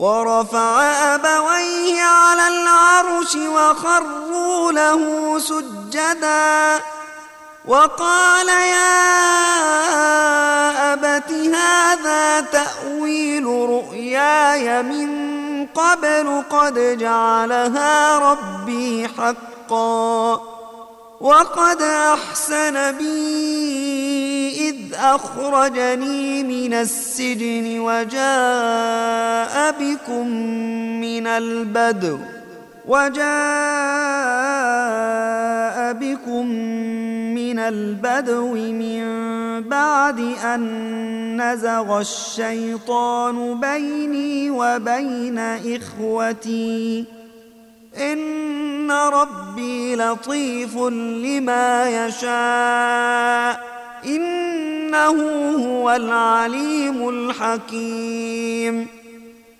ورفع أبويه على العرش وخروا له سجدا وقال يا أبت هذا تأويل رؤياي من قبل قد جعلها ربي حقا وقد أحسن بي إذ أخرجني من السجن وجاء بكم من البدو من بعد أن نزغ الشيطان بيني وبين إخوتي إن ربي لطيف لما يشاء إنه هو العليم الحكيم